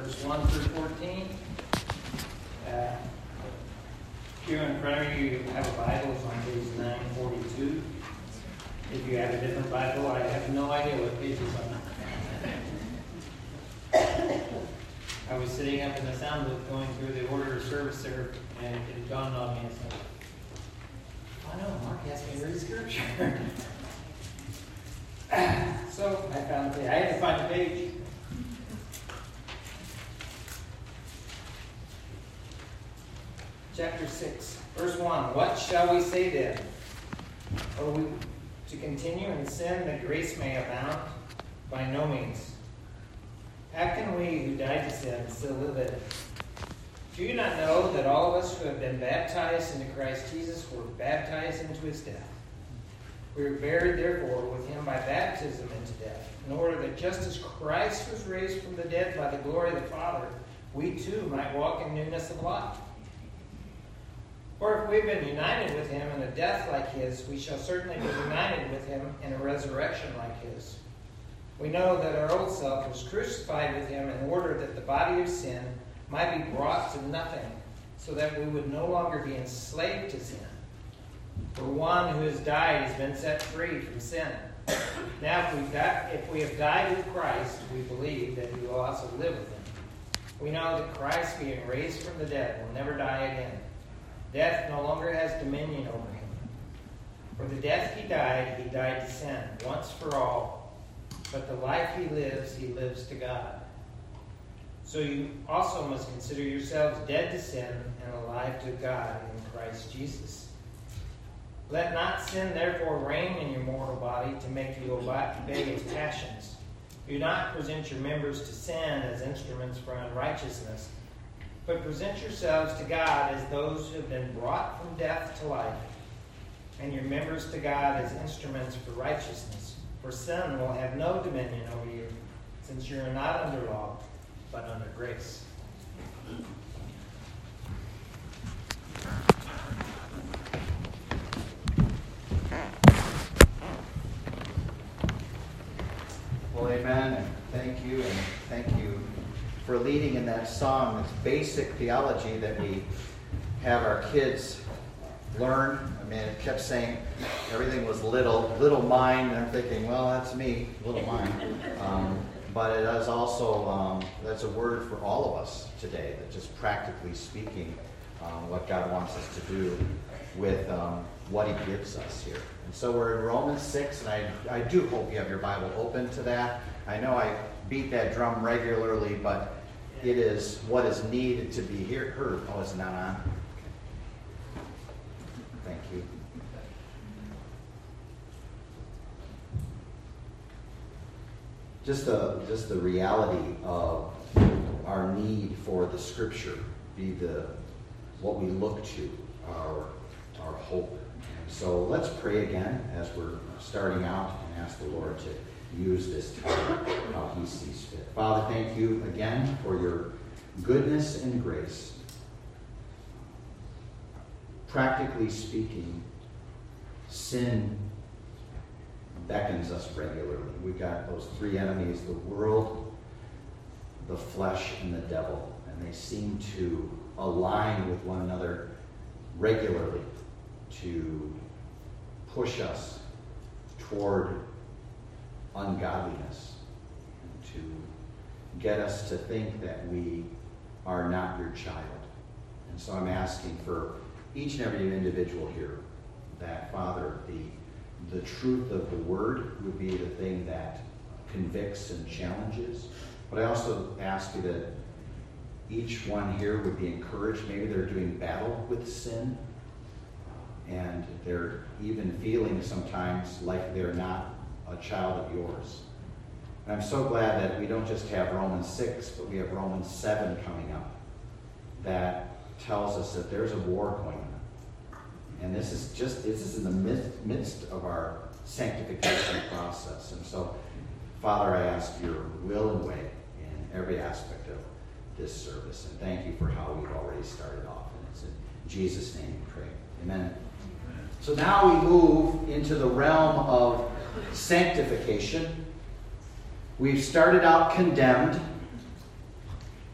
verse 1 through 14. Here in front of you have a Bible. It's on page 942. If you have a different Bible, I have no idea what page it's on. I was sitting up in the sound booth going through the order of service there, and it dawned on me. I said, I know, Mark asked me to read Scripture. So I found the page. I had to find the page. Chapter 6, verse 1. What shall we say then? Are we to continue in sin that grace may abound? By no means. How can we who died to sin still live in it? Do you not know that all of us who have been baptized into Christ Jesus were baptized into his death? We were buried, therefore, with him by baptism into death, in order that just as Christ was raised from the dead by the glory of the Father, we too might walk in newness of life. For if we've been united with him in a death like his, we shall certainly be united with him in a resurrection like his. We know that our old self was crucified with him in order that the body of sin might be brought to nothing, so that we would no longer be enslaved to sin. For one who has died has been set free from sin. Now if we have died with Christ, we believe that we will also live with him. We know that Christ, being raised from the dead, will never die again. Death no longer has dominion over him. For the death he died to sin, once for all. But the life he lives to God. So you also must consider yourselves dead to sin and alive to God in Christ Jesus. Let not sin therefore reign in your mortal body to make you obey its passions. Do not present your members to sin as instruments for unrighteousness, but present yourselves to God as those who have been brought from death to life, and your members to God as instruments for righteousness. For sin will have no dominion over you, since you are not under law, but under grace. Well, amen, and thank you for leading in that song. It's basic theology that we have our kids learn. I mean, it kept saying everything was little mine, and I'm thinking, well, that's me, little mine. But it is also, that's a word for all of us today, that just practically speaking, what God wants us to do with what he gives us here. And so we're in Romans 6, and I do hope you have your Bible open to that. I know I beat that drum regularly, but it is what is needed to be heard. Oh, it's not on? Okay. Thank you. Just the reality of our need for the Scripture be what we look to, our hope. And so let's pray again as we're starting out and ask the Lord to use this time how he sees fit. Father, thank you again for your goodness and grace. Practically speaking, sin beckons us regularly. We've got those three enemies, the world, the flesh, and the devil, and they seem to align with one another regularly to push us toward ungodliness, and to get us to think that we are not your child. And so I'm asking for each and every individual here that, Father, the truth of the word would be the thing that convicts and challenges. But I also ask you that each one here would be encouraged. Maybe they're doing battle with sin, and they're even feeling sometimes like they're not a child of yours. And I'm so glad that we don't just have Romans 6, but we have Romans 7 coming up that tells us that there's a war going on. And this is in the midst of our sanctification process. And so, Father, I ask your will and way in every aspect of this service. And thank you for how we've already started off. And it's in Jesus' name we pray. Amen. So now we move into the realm of sanctification. We've started out condemned,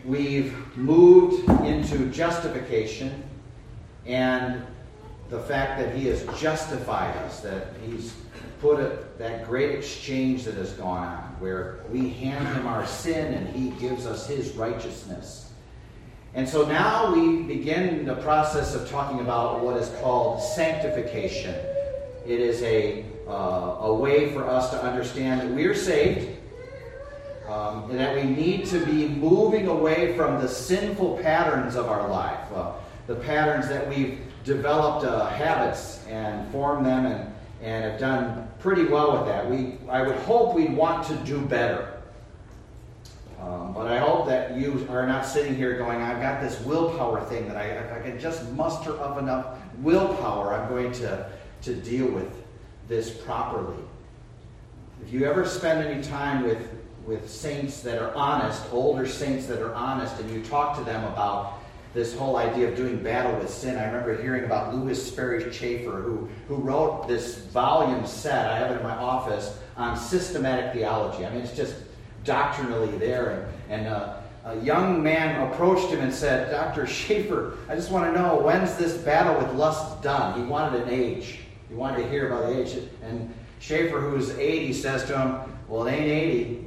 we've moved into justification and the fact that he has justified us, that he's put that great exchange that has gone on, where we hand him our sin and he gives us his righteousness. And so now we begin the process of talking about what is called sanctification. It is a way for us to understand that we are saved, and that we need to be moving away from the sinful patterns of our life, the patterns that we've developed habits and formed them and have done pretty well with that. I would hope we'd want to do better. But I hope that you are not sitting here going, I've got this willpower thing that if I can just muster up enough willpower, I'm going to deal with this properly. If you ever spend any time with saints that are honest, older saints that are honest, and you talk to them about this whole idea of doing battle with sin. I remember hearing about Louis Sperry Chafer, who wrote this volume set, I have it in my office, on systematic theology. I mean, it's just doctrinally there. And a young man approached him and said, Dr. Chafer, I just want to know, when's this battle with lust done? He wanted an age. He wanted to hear about the age. And Chafer, who's 80, says to him, well, it ain't 80.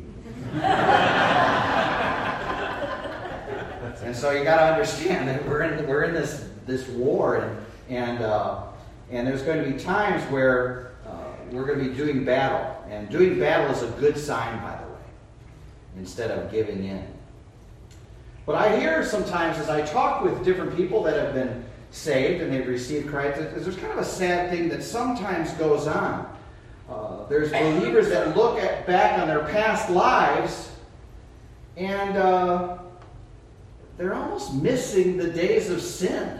And so you got to understand that we're in this war, and there's going to be times where we're going to be doing battle, and doing battle is a good sign, by the way, instead of giving in. But I hear sometimes as I talk with different people that have been saved and they've received Christ, there's kind of a sad thing that sometimes goes on. There's believers that look back on their past lives and they're almost missing the days of sin.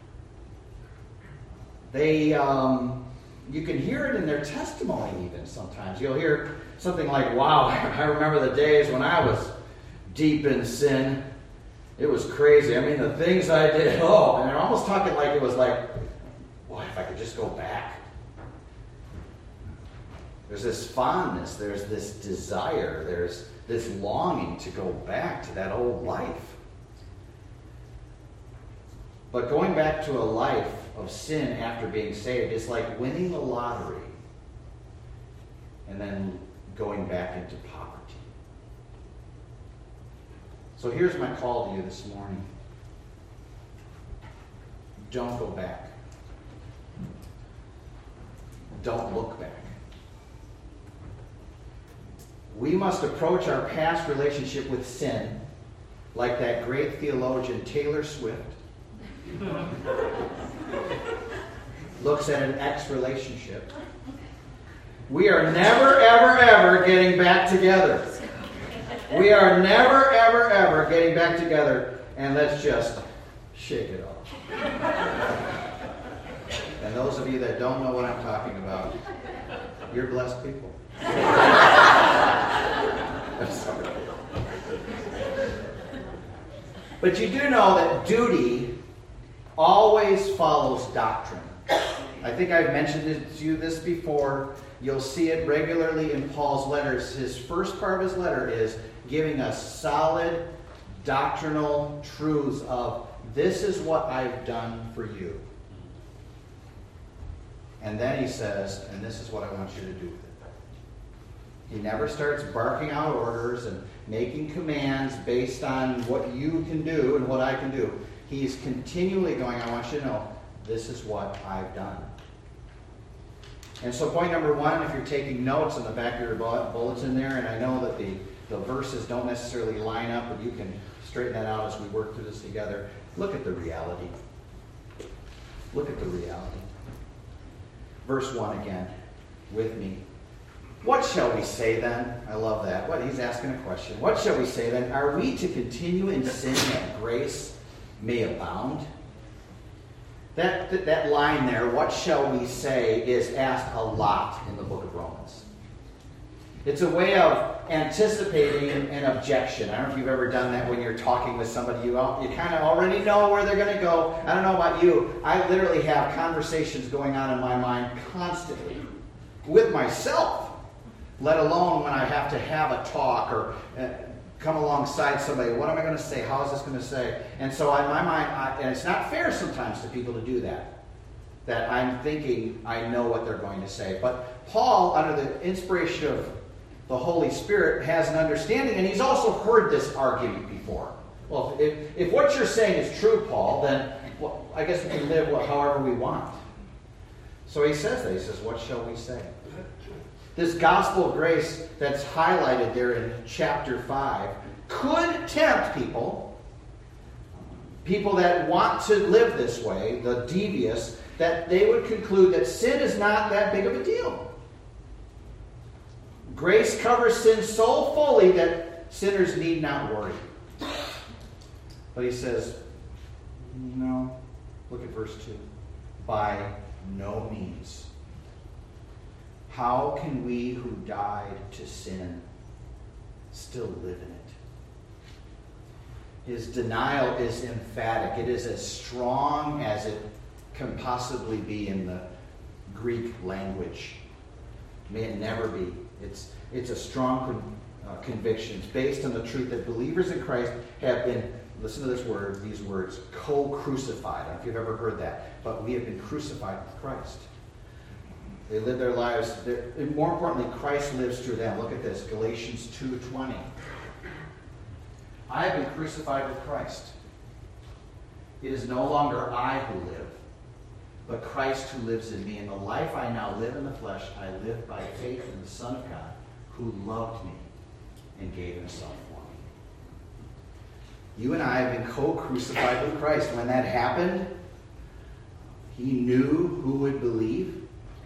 You can hear it in their testimony even sometimes. You'll hear something like, wow, I remember the days when I was deep in sin. It was crazy. I mean, the things I did, and they're almost talking like it was like, boy, if I could just go back. There's this fondness, there's this desire, there's this longing to go back to that old life. But going back to a life of sin after being saved is like winning the lottery and then going back into poverty. So here's my call to you this morning. Don't go back. Don't look back. We must approach our past relationship with sin like that great theologian Taylor Swift looks at an ex-relationship. We are never, ever, ever getting back together. We are never, ever, ever getting back together, and let's just shake it off. And those of you that don't know what I'm talking about, you're blessed people. I'm sorry. But you do know that duty always follows doctrine. I think I've mentioned it to you this before. You'll see it regularly in Paul's letters. His first part of his letter is giving us solid doctrinal truths of this is what I've done for you. And then he says, and this is what I want you to do with it. He never starts barking out orders and making commands based on what you can do and what I can do. He's continually going, I want you to know, this is what I've done. And so point number one, if you're taking notes on the back of your bulletin there, and I know that the verses don't necessarily line up, but you can straighten that out as we work through this together. Look at the reality. Look at the reality. Verse 1 again, with me. What shall we say then? I love that. He's asking a question. What shall we say then? Are we to continue in sin that grace may abound? That line there, what shall we say, is asked a lot in the book of Romans. It's a way of anticipating an objection. I don't know if you've ever done that when you're talking with somebody. You kind of already know where they're going to go. I don't know about you. I literally have conversations going on in my mind constantly with myself, let alone when I have to have a talk or come alongside somebody. What am I going to say? How is this going to say? And so in my mind, and it's not fair sometimes to people to do that. That I'm thinking I know what they're going to say. But Paul, under the inspiration of the Holy Spirit, has an understanding, and he's also heard this argument before. Well, if what you're saying is true, Paul, then I guess we can live however we want. So he says that. He says, what shall we say? This gospel of grace that's highlighted there in chapter 5 could tempt people that want to live this way, the devious, that they would conclude that sin is not that big of a deal. Grace covers sin so fully that sinners need not worry. But he says, no. Look at verse 2. By no means. How can we who died to sin still live in it? His denial is emphatic. It is as strong as it can possibly be in the Greek language. May it never be. It's a strong conviction. It's based on the truth that believers in Christ have been, listen to these words, co-crucified. I don't know if you've ever heard that, but we have been crucified with Christ. They live their lives, and more importantly, Christ lives through them. Look at this, Galatians 2:20. I have been crucified with Christ. It is no longer I who live, but Christ who lives in me. And the life I now live in the flesh, I live by faith in the Son of God, who loved me and gave himself for me. You and I have been co-crucified with Christ. When that happened, he knew who would believe.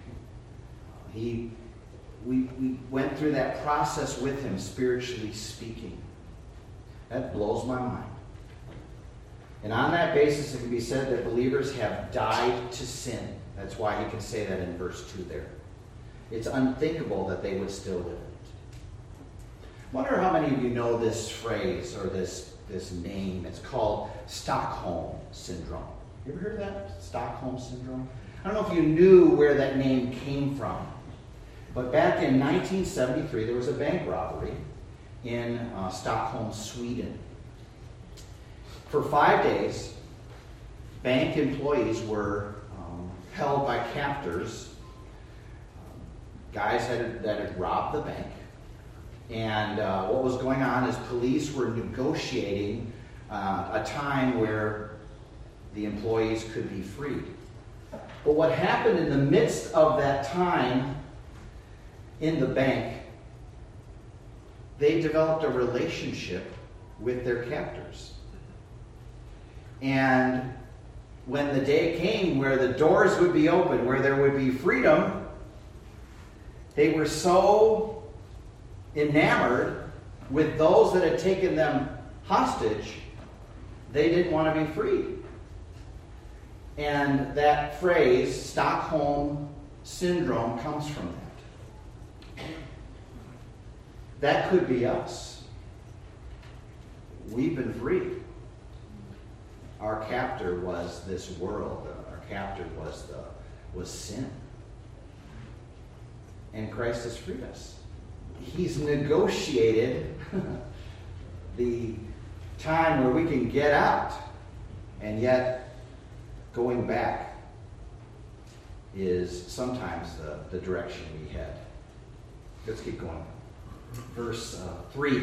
We went through that process with him, spiritually speaking. That blows my mind. And on that basis, it can be said that believers have died to sin. That's why he can say that in verse 2 there. It's unthinkable that they would still live in it. I wonder how many of you know this phrase or this name. It's called Stockholm Syndrome. You ever heard of that? Stockholm Syndrome? I don't know if you knew where that name came from. But back in 1973, there was a bank robbery in Stockholm, Sweden. For 5 days, bank employees were held by captors, guys that had robbed the bank. And what was going on is police were negotiating a time where the employees could be freed. But what happened in the midst of that time in the bank, they developed a relationship with their captors. And when the day came where the doors would be open, where there would be freedom, they were so enamored with those that had taken them hostage, they didn't want to be freed. And that phrase, Stockholm Syndrome, comes from that. That could be us. We've been freed. Our captor was this world. Our captor was sin. And Christ has freed us. He's negotiated the time where we can get out, and yet going back is sometimes the direction we head. Let's keep going. Verse 3.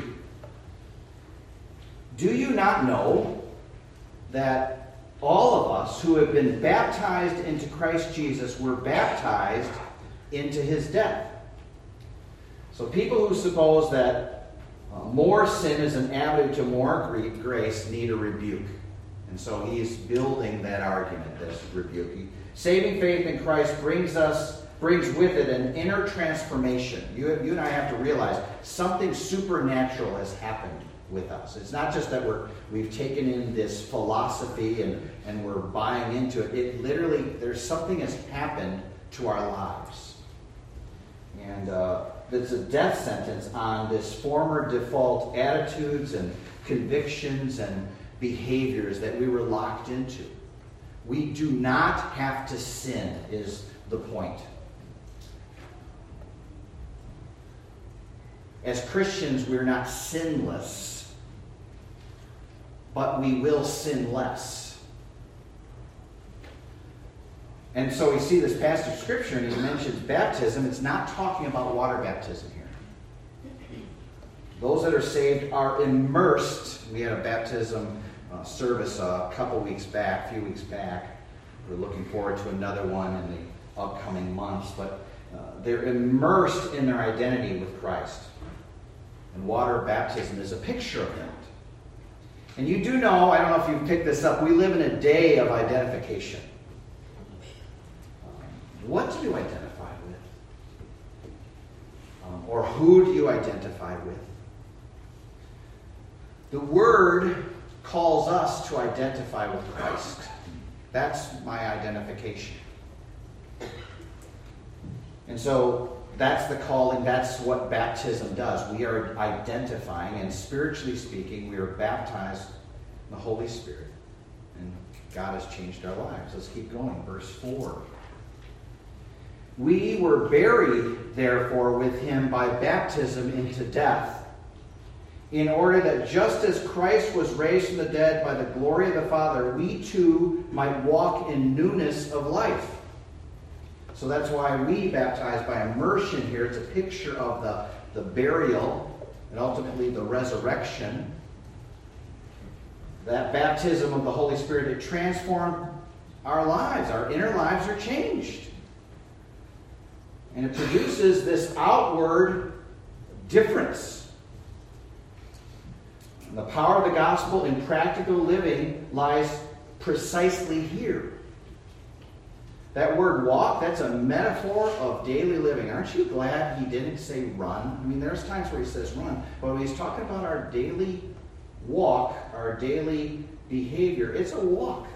Do you not know that all of us who have been baptized into Christ Jesus were baptized into his death? So people who suppose that more sin is an avenue to more grace need a rebuke. And so he's building that argument, this rebuke. Saving faith in Christ brings with it an inner transformation. You and I have to realize something supernatural has happened with us. It's not just that we've taken in this philosophy and we're buying into it. It literally, there's something has happened to our lives. And there's a death sentence on this former default attitudes and convictions and behaviors that we were locked into. We do not have to sin, is the point. As Christians, we're not sinless. but we will sin less. And so we see this passage of Scripture, and he mentions baptism. It's not talking about water baptism here. Those that are saved are immersed. We had a baptism service a few weeks back. We're looking forward to another one in the upcoming months. But they're immersed in their identity with Christ. And water baptism is a picture of that. And you do know, I don't know if you've picked this up, we live in a day of identification. What do you identify with? Or who do you identify with? The Word calls us to identify with Christ. That's my identification. And so that's the calling, that's what baptism does. We are identifying, and spiritually speaking, we are baptized in the Holy Spirit. And God has changed our lives. Let's keep going. Verse 4. We were buried, therefore, with him by baptism into death, in order that just as Christ was raised from the dead by the glory of the Father, we too might walk in newness of life. So that's why we baptize by immersion here. It's a picture of the burial and ultimately the resurrection. That baptism of the Holy Spirit, it transformed our lives. Our inner lives are changed. And it produces this outward difference. And the power of the gospel in practical living lies precisely here. That word walk, that's a metaphor of daily living. Aren't you glad he didn't say run? I mean, there's times where he says run, but when he's talking about our daily walk, our daily behavior, it's a walk.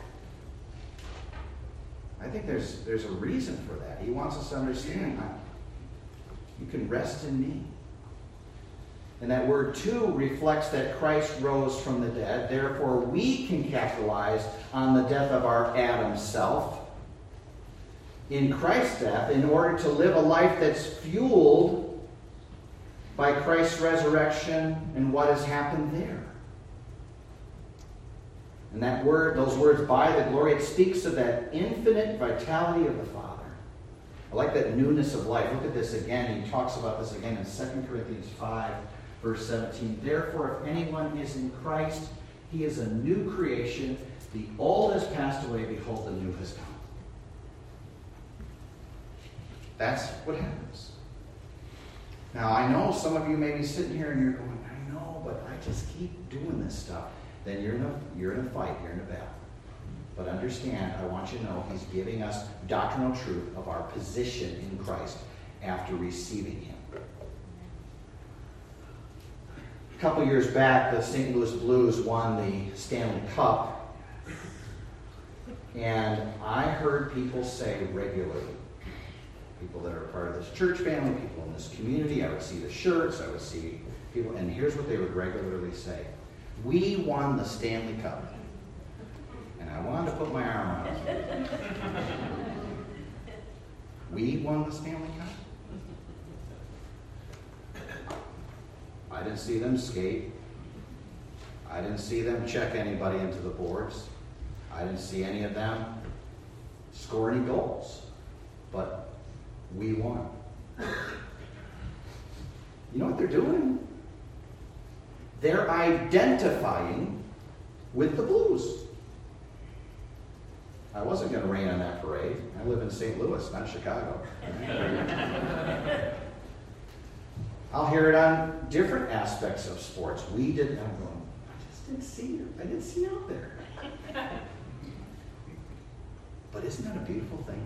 I think there's a reason for that. He wants us to understand that you can rest in me. And that word too reflects that Christ rose from the dead. Therefore, we can capitalize on the death of our Adam self in Christ's death in order to live a life that's fueled by Christ's resurrection and what has happened there. And that word, those words, by the glory, it speaks of that infinite vitality of the Father. I like that newness of life. Look at this again. He talks about this again in 2 Corinthians 5, verse 17. Therefore, if anyone is in Christ, he is a new creation. The old has passed away. Behold, the new has come. That's what happens. Now, I know some of you may be sitting here and you're going, I know, but I just keep doing this stuff. Then you're in a fight, you're in a battle. But understand, I want you to know, he's giving us doctrinal truth of our position in Christ after receiving him. A couple years back, the St. Louis Blues won the Stanley Cup. And I heard people say regularly, people that are part of this church family, people in this community, I would see the shirts, I would see people, and here's what they would regularly say. We won the Stanley Cup. And I wanted to put my arm around it. We won the Stanley Cup? I didn't see them skate. I didn't see them check anybody into the boards. I didn't see any of them score any goals. But we won. You know what they're doing? They're identifying with the Blues. I wasn't going to rain on that parade. I live in St. Louis, not Chicago. I'll hear it on different aspects of sports. We didn't. I'm going, I just didn't see you. I didn't see you out there. But isn't that a beautiful thing?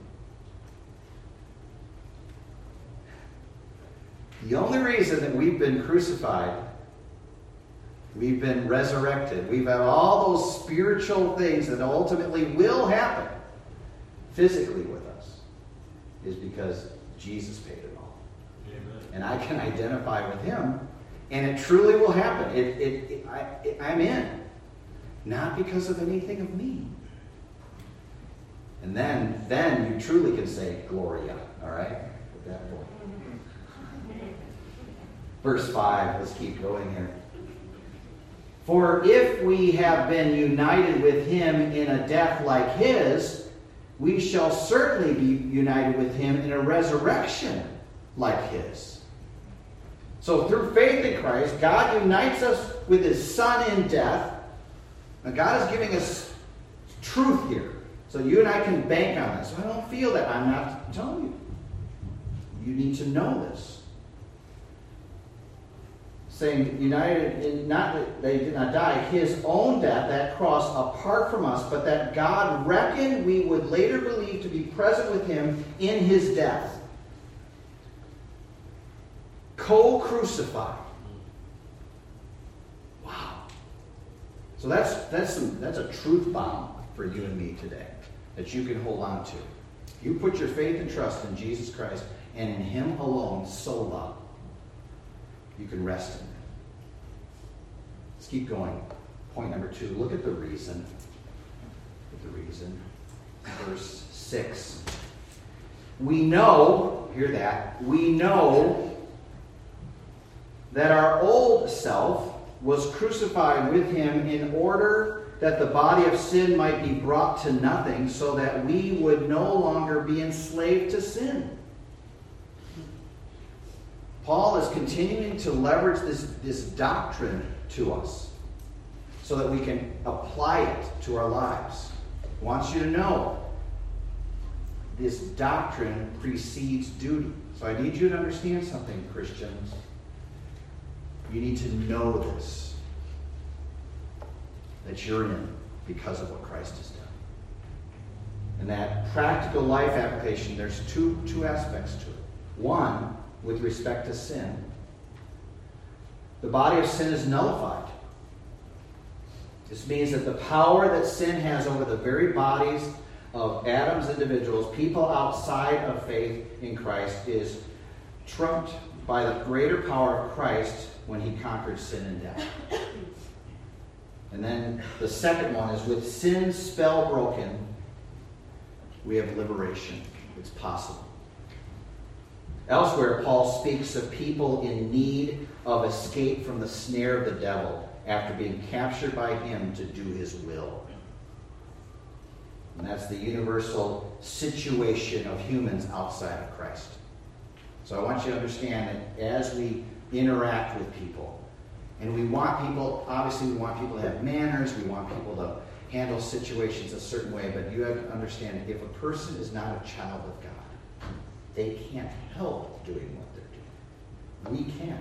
The only reason that we've been crucified, we've been resurrected, we've had all those spiritual things that ultimately will happen physically with us, is because Jesus paid it all. Amen. And I can identify with him, and it truly will happen. I'm in. Not because of anything of me. And then you truly can say, Gloria, all right? At that point. Verse 5, let's keep going here. For if we have been united with him in a death like his, we shall certainly be united with him in a resurrection like his. So through faith in Christ, God unites us with his Son in death. Now God is giving us truth here. So you and I can bank on this. So I don't feel that. I'm not telling you. You need to know this. Saying united in not that they did not die, his own death, that cross, apart from us, but that God reckoned we would later believe to be present with him in his death. Co-crucified. Wow. So that's a truth bomb for you and me today that you can hold on to. You put your faith and trust in Jesus Christ and in him alone, sola. You can rest in it. Let's keep going. Point number 2. Look at the reason. Verse 6. We know, hear that, we know that our old self was crucified with him in order that the body of sin might be brought to nothing, so that we would no longer be enslaved to sin. Paul is continuing to leverage this doctrine to us so that we can apply it to our lives. He wants you to know this doctrine precedes duty. So I need you to understand something, Christians. You need to know this, that you're in because of what Christ has done. And that practical life application, there's two aspects to it. One, with respect to sin, the body of sin is nullified. This means that the power that sin has over the very bodies of Adam's individuals, people outside of faith in Christ, is trumped by the greater power of Christ when he conquered sin and death. And then the second one is, with sin's spell broken, we have liberation. It's possible. Elsewhere, Paul speaks of people in need of escape from the snare of the devil after being captured by him to do his will. And that's the universal situation of humans outside of Christ. So I want you to understand that as we interact with people, and we want people, obviously we want people to have manners, we want people to handle situations a certain way, but you have to understand, if a person is not a child of God, they can't help doing what they're doing. We can.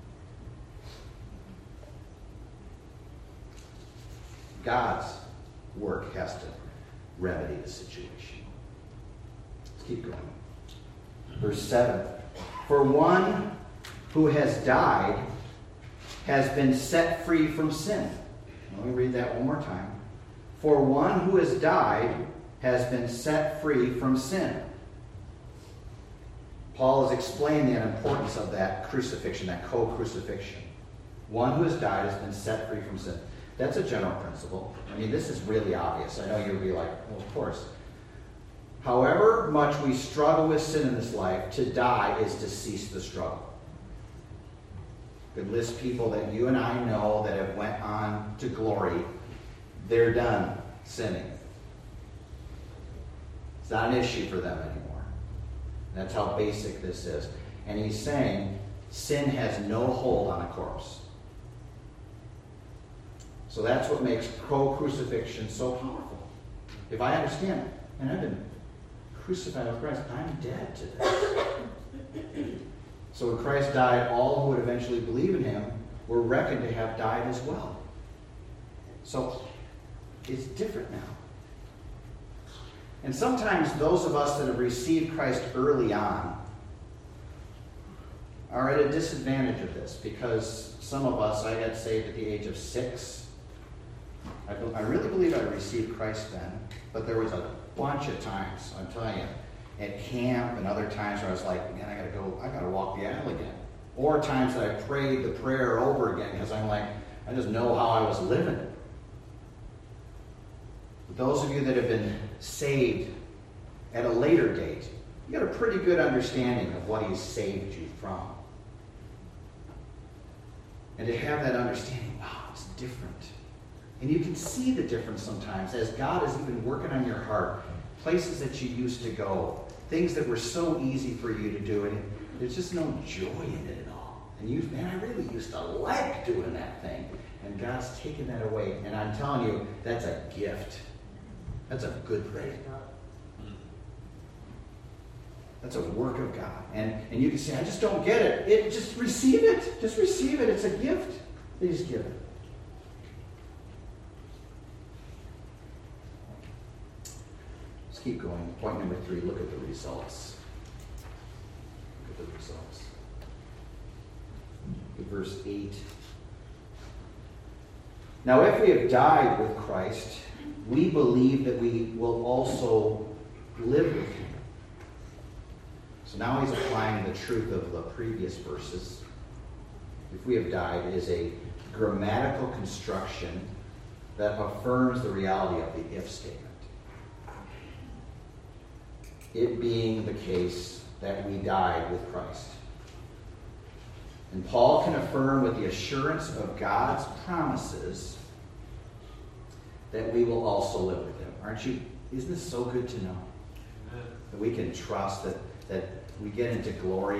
God's work has to remedy the situation. Let's keep going. Verse 7. For one who has died has been set free from sin. Let me read that one more time. For one who has died has been set free from sin. Paul has explained the importance of that crucifixion, that co-crucifixion. One who has died has been set free from sin. That's a general principle. I mean, this is really obvious. I know you'll be like, well, of course. However much we struggle with sin in this life, to die is to cease the struggle. Could list people that you and I know that have went on to glory. They're done sinning. It's not an issue for them anymore. That's how basic this is. And he's saying sin has no hold on a corpse. So that's what makes co-crucifixion so powerful. If I understand it, and I've been crucified with Christ, I'm dead to this. So when Christ died, all who would eventually believe in him were reckoned to have died as well. So it's different now. And sometimes those of us that have received Christ early on are at a disadvantage of this, because some of us, I got saved at the age of 6. I really believe I received Christ then, but there was a bunch of times, I'm telling you, at camp and other times where I was like, man, I gotta walk the aisle again. Or times that I prayed the prayer over again because I'm like, I just know how I was living. But those of you that have been saved at a later date, you got a pretty good understanding of what he's saved you from. And to have that understanding, wow, it's different. And you can see the difference sometimes as God is even working on your heart. Places that you used to go, things that were so easy for you to do, and there's just no joy in it at all. And I really used to like doing that thing. And God's taken that away. And I'm telling you, that's a gift. That's a good thing. That's a work of God. And you can say, I just don't get it. Just receive it. Just receive it. It's a gift. Please give it. Let's keep going. Point number 3, look at the results. Look at the results. Look at verse 8. Now, if we have died with Christ, we believe that we will also live with him. So now he's applying the truth of the previous verses. If we have died is a grammatical construction that affirms the reality of the if statement. It being the case that we died with Christ. And Paul can affirm with the assurance of God's promises that we will also live with him. Aren't you? Isn't this so good to know? Amen. That we can trust that we get into glory.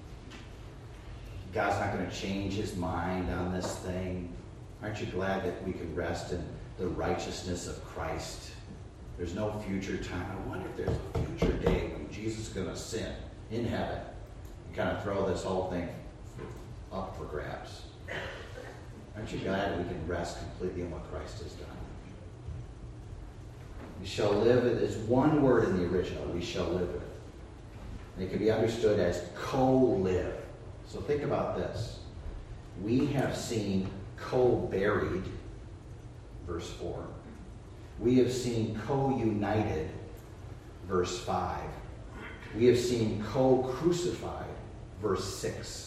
God's not going to change his mind on this thing. Aren't you glad that we can rest in the righteousness of Christ? There's no future time. I wonder if there's a future day when Jesus is going to sin in heaven and kind of throw this whole thing up for grabs. Aren't you glad that we can rest completely in what Christ has done? We shall live, is one word in the original, we shall live with. And it can be understood as co-live. So think about this. We have seen co-buried, verse 4. We have seen co-united, verse 5. We have seen co-crucified, verse 6.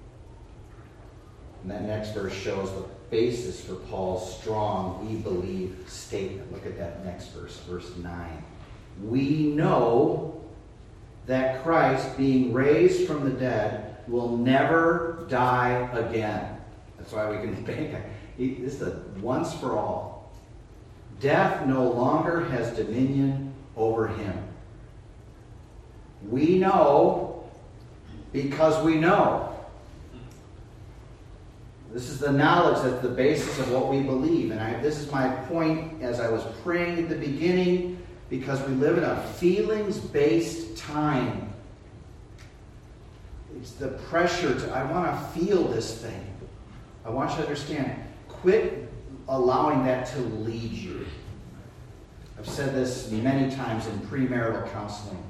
And that next verse shows the basis for Paul's strong we believe statement. Look at that next verse, verse 9. We know that Christ, being raised from the dead, will never die again. That's why we can bank it. This is a once for all. Death no longer has dominion over him. We know because we know. This is the knowledge that's the basis of what we believe. And this is my point as I was praying at the beginning, because we live in a feelings-based time. It's the pressure I want to feel this thing. I want you to understand. Quit allowing that to lead you. I've said this many times in premarital counseling.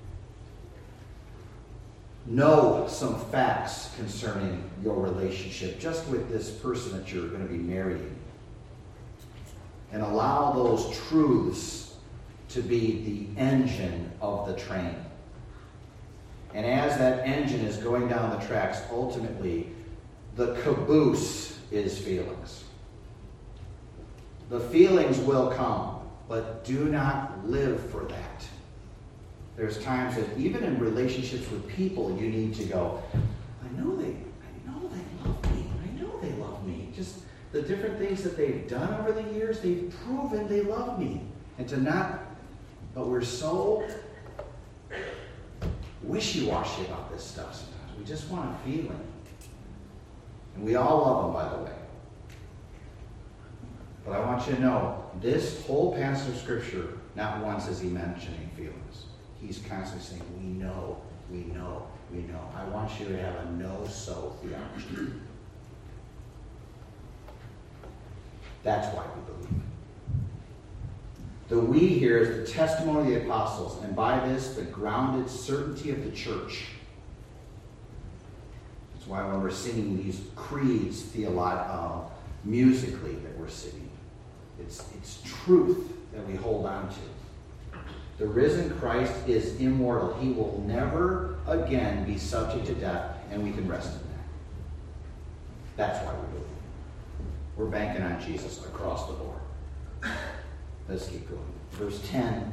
Know some facts concerning your relationship just with this person that you're going to be marrying. And allow those truths to be the engine of the train. And as that engine is going down the tracks, ultimately, the caboose is feelings. The feelings will come, but do not live for that. There's times that even in relationships with people, you need to go, I know they love me. I know they love me. Just the different things that they've done over the years, they've proven they love me. And to not, but we're so wishy-washy about this stuff sometimes. We just want a feeling. And we all love them, by the way. But I want you to know, this whole passage of Scripture, not once is he mentioning feelings. He's constantly saying, we know, we know, we know. I want you to have a no-so theology. That's why we believe. The we here is the testimony of the apostles, and by this, the grounded certainty of the church. That's why when we're singing these creeds musically that we're singing, it's truth that we hold on to. The risen Christ is immortal. He will never again be subject to death, and we can rest in that. That's why we believe. We're banking on Jesus across the board. Let's keep going. Verse 10.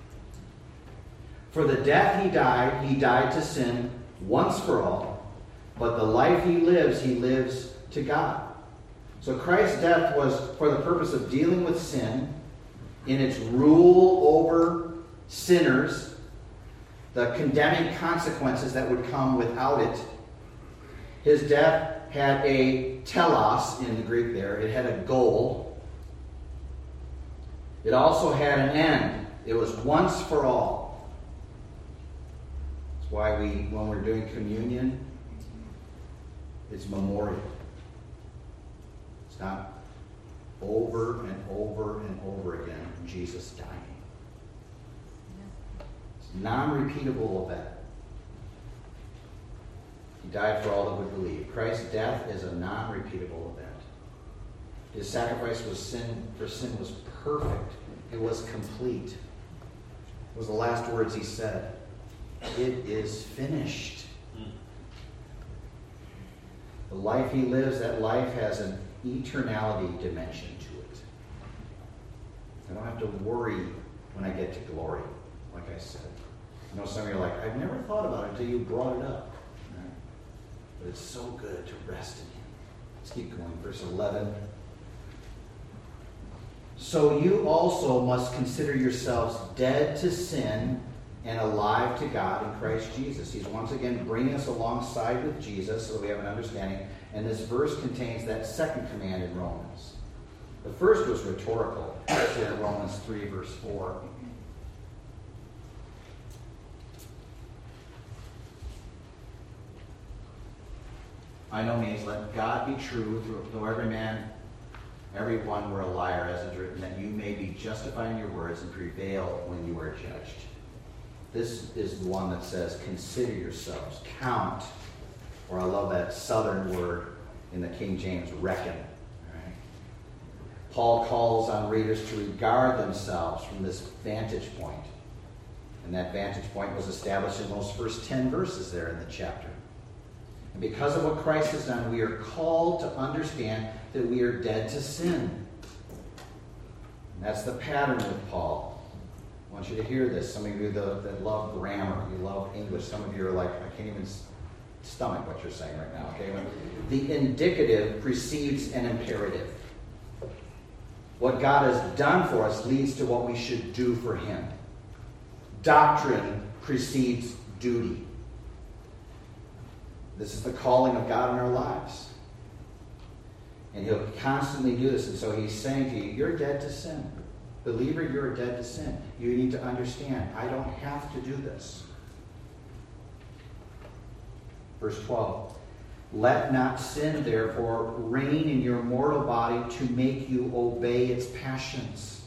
For the death he died to sin once for all, But the life he lives to God. So Christ's death was for the purpose of dealing with sin in its rule over sinners, the condemning consequences that would come without it. His death had a telos in the Greek there. It had a goal. It also had an end. It was once for all. That's why when we're doing communion, it's memorial. It's not over and over and over again Jesus dying. It's a non-repeatable event. He died for all that would believe. Christ's death is a non-repeatable event. His sacrifice for sin was perfect. It was complete. It was the last words he said. It is finished. The life he lives, that life has an eternality dimension to it. I don't have to worry when I get to glory, like I said. I know some of you are like, I've never thought about it until you brought it up. Right? But it's so good to rest in him. Let's keep going. Verse 11. So you also must consider yourselves dead to sin and alive to God in Christ Jesus. He's once again bringing us alongside with Jesus so that we have an understanding. And this verse contains that second command in Romans. The first was rhetorical. It's in Romans 3, verse 4. By no means let God be true, though everyone were a liar, as is written, that you may be justified in your words and prevail when you are judged. This is the one that says, consider yourselves, count, or I love that southern word in the King James, reckon. Right? Paul calls on readers to regard themselves from this vantage point. And that vantage point was established in those first 10 verses there in the chapter. And because of what Christ has done, we are called to understand that we are dead to sin. And that's the pattern with Paul. I want you to hear this. Some of you that love grammar, you love English. Some of you are like, I can't even stomach what you're saying right now. Okay, the indicative precedes an imperative. What God has done for us leads to what we should do for him. Doctrine precedes duty. This is the calling of God in our lives. And he'll constantly do this. And so he's saying to you, you're dead to sin. Believer, you're dead to sin. You need to understand, I don't have to do this. Verse 12. Let not sin, therefore, reign in your mortal body to make you obey its passions.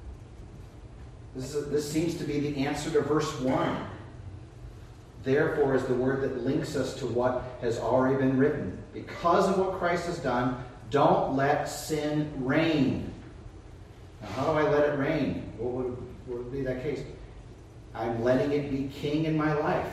This seems to be the answer to verse 1. Therefore is the word that links us to what has already been written. Because of what Christ has done, don't let sin reign. Now, how do I let it reign? What would be that case? I'm letting it be king in my life.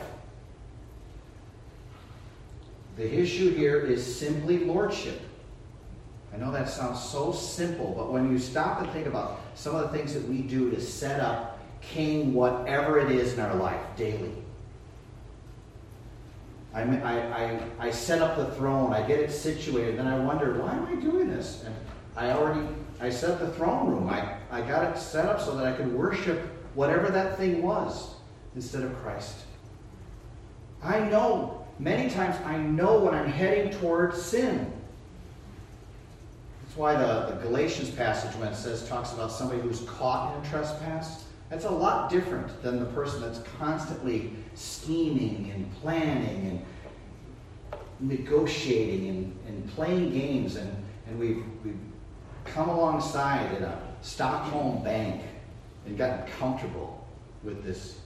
The issue here is simply lordship. I know that sounds so simple, but when you stop and think about some of the things that we do to set up king whatever it is in our life daily. I set up the throne, I get it situated, then I wonder, why am I doing this? And I set up the throne room. I got it set up so that I could worship whatever that thing was instead of Christ. I know, many times I know when I'm heading towards sin. That's why the Galatians passage when it talks about somebody who's caught in a trespass, that's a lot different than the person that's constantly scheming and planning and negotiating and playing games. And we've come alongside at a Stockholm bank and gotten comfortable with this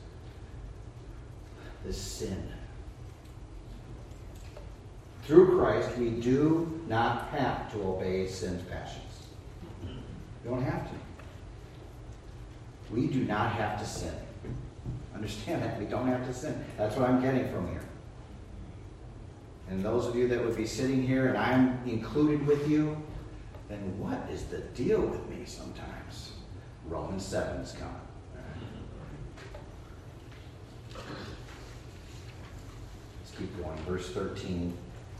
sin. Through Christ, we do not have to obey sin's passions. We don't have to. We do not have to sin. Understand that. We don't have to sin. That's what I'm getting from here. And those of you that would be sitting here and I'm included with you, then what is the deal with me sometimes? Romans 7 is coming. Let's keep going. Verse 13.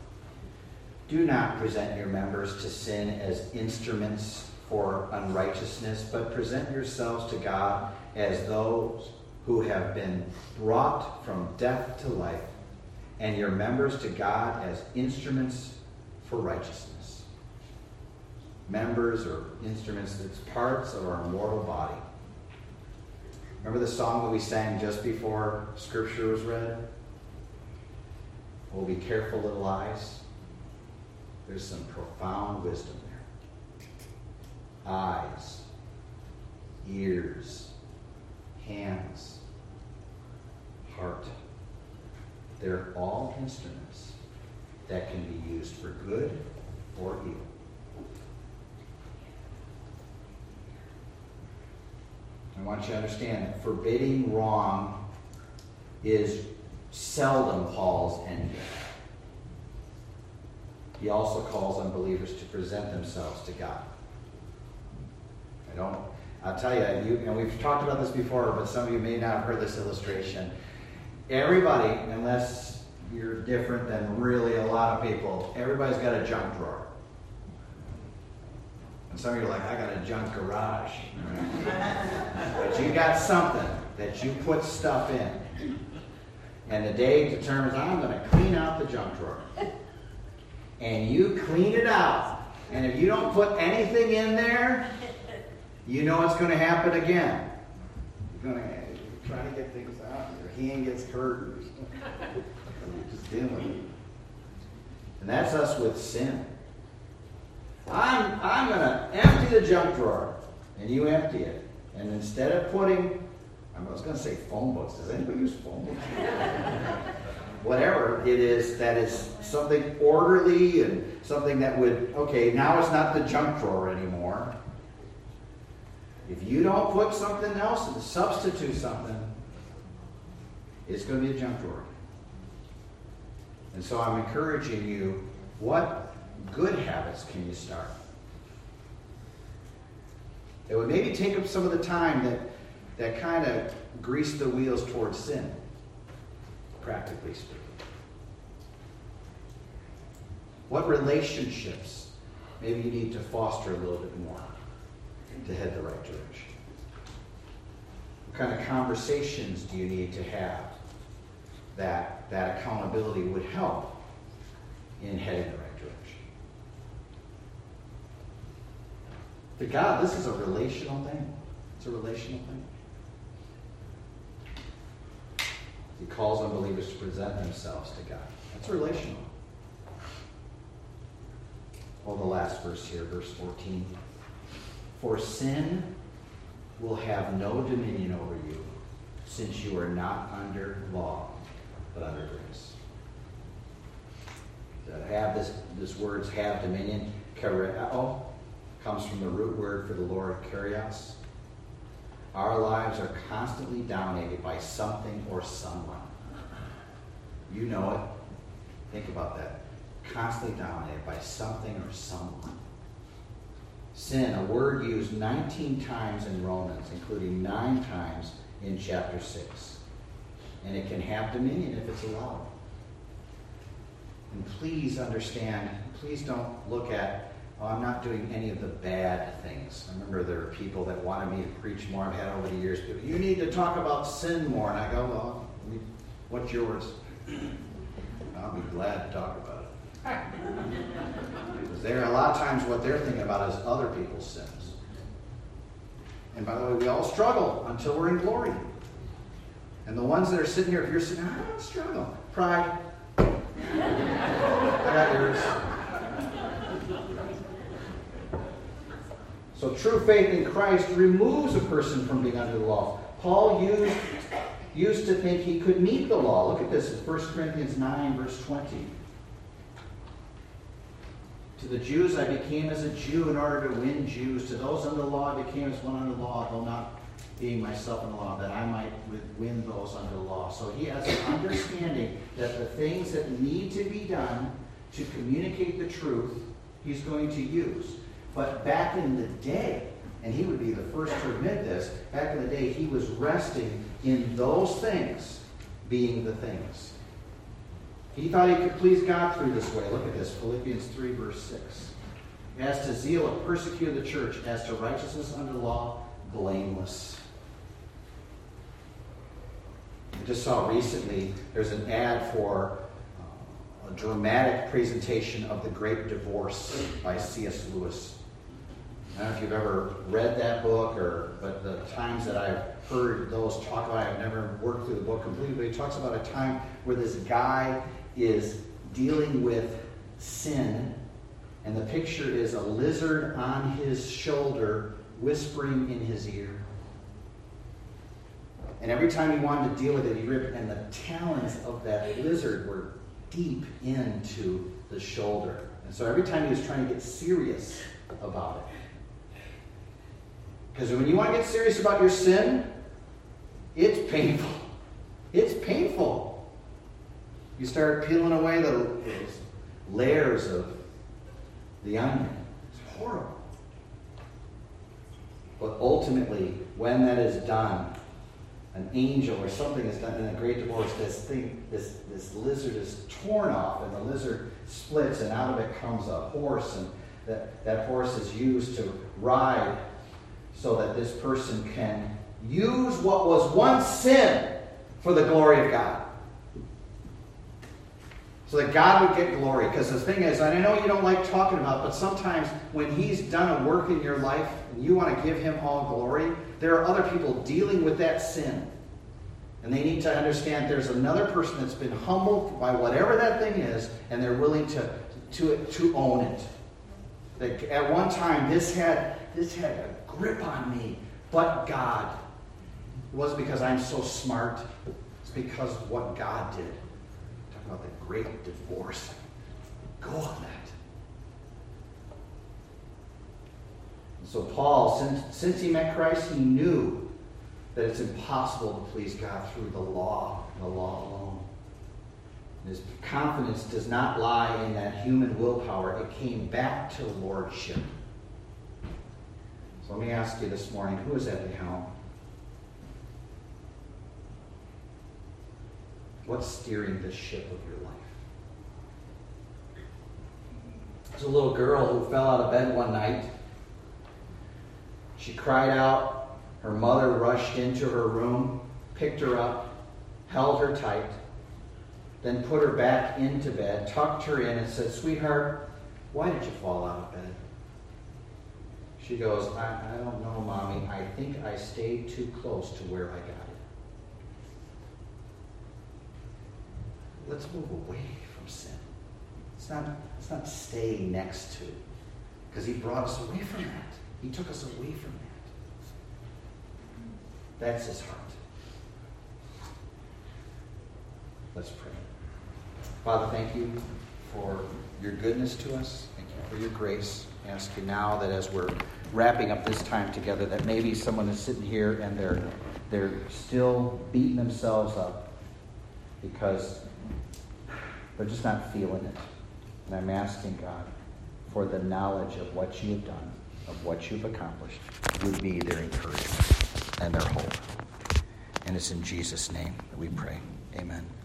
Do not present your members to sin as instruments for unrighteousness, but present yourselves to God as those who have been brought from death to life, and your members to God as instruments for righteousness. Members or instruments, that's parts of our mortal body. Remember the song that we sang just before Scripture was read? Oh, be careful, little eyes. There's some profound wisdom there. Eyes, ears, hands, heart. They're all instruments that can be used for good or evil. I want you to understand that forbidding wrong is seldom Paul's end game. He also calls unbelievers to present themselves to God. I'll tell you, and we've talked about this before, but some of you may not have heard this illustration. Everybody, unless you're different than really a lot of people, everybody's got a junk drawer. And some of you are like, I got a junk garage. But you got something that you put stuff in. And the day determines, I'm going to clean out the junk drawer. And you clean it out. And if you don't put anything in there, you know what's going to happen again. You're going to try to get things out. Your hand gets hurt. You're just dealing with it. And that's us with sin. I'm going to empty the junk drawer. And you empty it. And instead of putting, I was going to say phone books. Does anybody use phone books? Whatever it is, that is something orderly and something that would, okay, now it's not the junk drawer anymore. If you don't put something else and substitute something, it's going to be a junk drawer. And so I'm encouraging you, what good habits can you start? It would maybe take up some of the time that kind of grease the wheels towards sin, practically speaking. What relationships maybe you need to foster a little bit more to head the right direction? What kind of conversations do you need to have that accountability would help in heading the right direction? To God, this is a relational thing. It's a relational thing. He calls unbelievers to present themselves to God. That's relational. Oh, the last verse here, verse 14. For sin will have no dominion over you, since you are not under law, but under grace. This word's have dominion, kareo, comes from the root word for the Lord, kurios. Our lives are constantly dominated by something or someone. You know it. Think about that. Constantly dominated by something or someone. Sin, a word used 19 times in Romans, including 9 times in chapter 6. And it can have dominion if it's allowed. And please understand, please don't look at, I'm not doing any of the bad things. I remember there are people that wanted me to preach more. I've had over the years, people, you need to talk about sin more. And I go, well, what's yours? I'll be glad to talk about it. Because a lot of times what they're thinking about is other people's sins. And by the way, we all struggle until we're in glory. And the ones that are sitting here, if you're sitting, I don't struggle. Pride. I got yours. So true faith in Christ removes a person from being under the law. Paul used to think he could meet the law. Look at this in 1 Corinthians 9, verse 20. To the Jews I became as a Jew in order to win Jews. To those under the law I became as one under the law, though not being myself in the law, that I might win those under the law. So he has an understanding that the things that need to be done to communicate the truth, he's going to use. But back in the day, and he would be the first to admit this, back in the day he was resting in those things being the things. He thought he could please God through this way. Look at this, Philippians 3, verse 6. As to zeal, it persecuted the church. As to righteousness under law, blameless. I just saw recently, there's an ad for a dramatic presentation of The Great Divorce by C.S. Lewis. I don't know if you've ever read that book, but the times that I've heard those talk about it, I've never worked through the book completely, but he talks about a time where this guy is dealing with sin, and the picture is a lizard on his shoulder whispering in his ear. And every time he wanted to deal with it, he ripped, and the talons of that lizard were deep into the shoulder. And so every time he was trying to get serious about it. Because when you want to get serious about your sin, it's painful. It's painful. You start peeling away those layers of the onion. It's horrible. But ultimately, when that is done, an angel or something is done in a great divorce, this lizard is torn off, and the lizard splits, and out of it comes a horse, and that horse is used to ride so that this person can use what was once sin for the glory of God. So that God would get glory. Because the thing is, and I know you don't like talking about it, but sometimes when he's done a work in your life and you want to give him all glory, there are other people dealing with that sin. And they need to understand there's another person that's been humbled by whatever that thing is, and they're willing to own it. That at one time, this had a grip on me, but God. It wasn't because I'm so smart. It's because of what God did. Talk about the great divorce. Go on that. And so Paul, since he met Christ, he knew that it's impossible to please God through the law alone. And his confidence does not lie in that human willpower. It came back to lordship. So let me ask you this morning, who is at the helm? What's steering the ship of your life? There's a little girl who fell out of bed one night. She cried out. Her mother rushed into her room, picked her up, held her tight, then put her back into bed, tucked her in, and said, "Sweetheart, why did you fall out of bed?" She goes, I don't know, Mommy. I think I stayed too close to where I got it. Let's move away from sin. Let's not stay next to, because he brought us away from that. He took us away from that. That's his heart. Let's pray. Father, thank you for your goodness to us. Thank you for your grace. I ask you now that as we're wrapping up this time together, that maybe someone is sitting here and they're still beating themselves up because they're just not feeling it. And I'm asking, God, for the knowledge of what you have done, of what you've accomplished, would be their encouragement and their hope. And it's in Jesus' name that we pray. Amen.